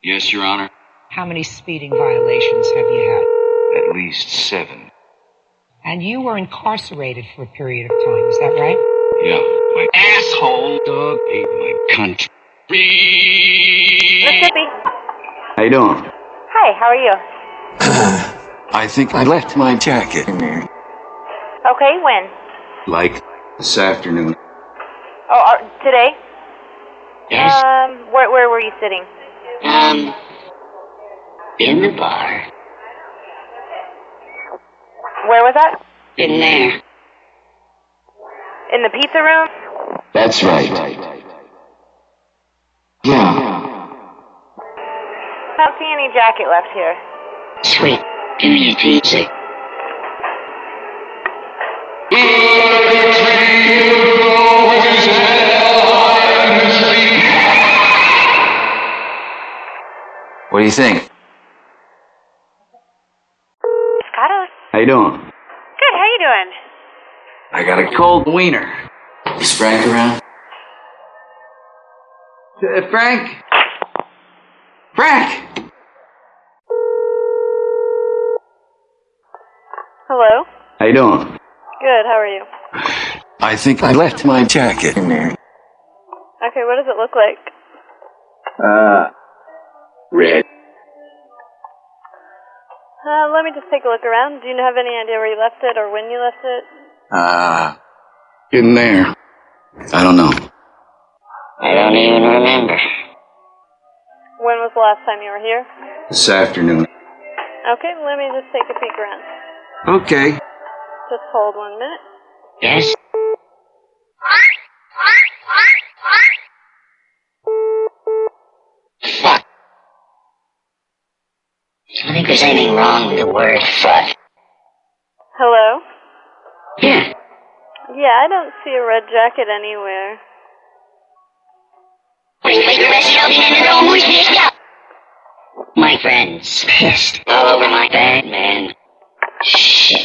Yes, Your Honor. How many speeding violations have you had? At least 7. And you were incarcerated for a period of time, is that right? Yeah, my asshole dog ate my country. Mississippi. How you doing? Hi, how are you? I think I left my jacket in there. Okay, when? Like this afternoon. Oh, today? Yes. Where were you sitting? In the bar. Where was that? In there. In the pizza room? That's right. Yeah. I don't see any jacket left here. Sweet. Give me a pizza. What do you think? Scottos. How you doing? Good, how you doing? I got a cold wiener. Is Frank around? Frank? Frank! Hello? How you doing? Good, how are you? I think I left my jacket in there. Okay, what does it look like? Red. Let me just take a look around. Do you have any idea where you left it or when you left it? In there. I don't know. I don't even remember. When was the last time you were here? This afternoon. Okay, let me just take a peek around. Okay. Just hold 1 minute. Yes? Fuck. I don't think there's anything wrong with the word fuck. Hello? Yeah. Yeah, I don't see a red jacket anywhere. My friend's pissed all over my bed, man. Shit.